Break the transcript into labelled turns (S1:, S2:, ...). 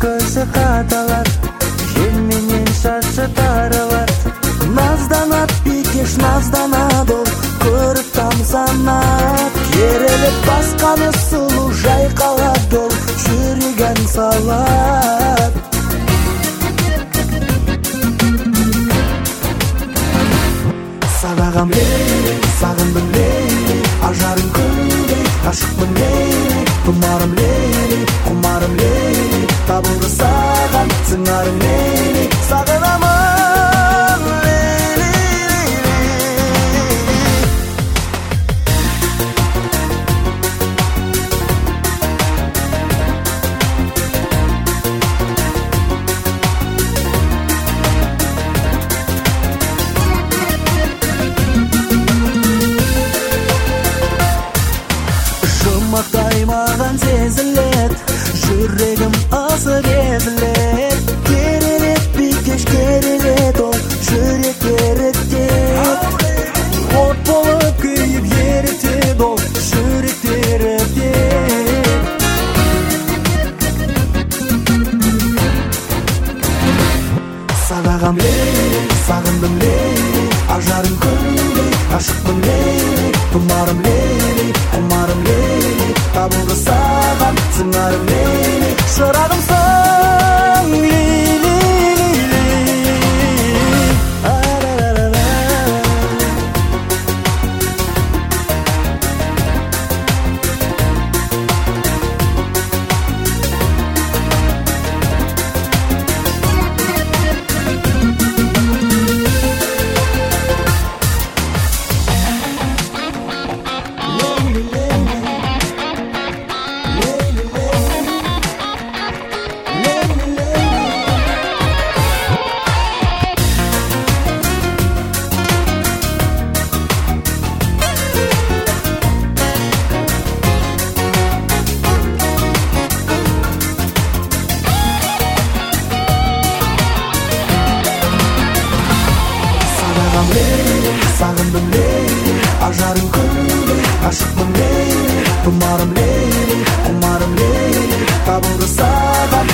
S1: көзі қаталар, жел менен шашы таралар. Назданат бикеш назданады ол, көріп тамсанат. Керелеп басқаны сұлу жайқалады ол, жүрегін салат. Сағағам лейли, сағындым лейли, ажарың күндей, ғашықпын лейли. Құмарым лейли, құмарым лейли, табылды саған сыңарым лейли. Сағынамын лейли, Жұмақтай маған сезілет, жүрегім асық езілет. Керелет бикеш керелет ол, жүрек ерітет. От болып күйіп ерітет ол, жүрек ерітет. Сағағам лейли, сағындым лейли, ажарың күндей, ғашықпын лейли. Құмарым лейли, құмарым лейли, табылды саған сыңарым лейли. Шырағымсың лейли, сағындым лейли, ажарың күндей, ғашықпын лейли. Құмарым лейли, құмарым лейли, табылды саған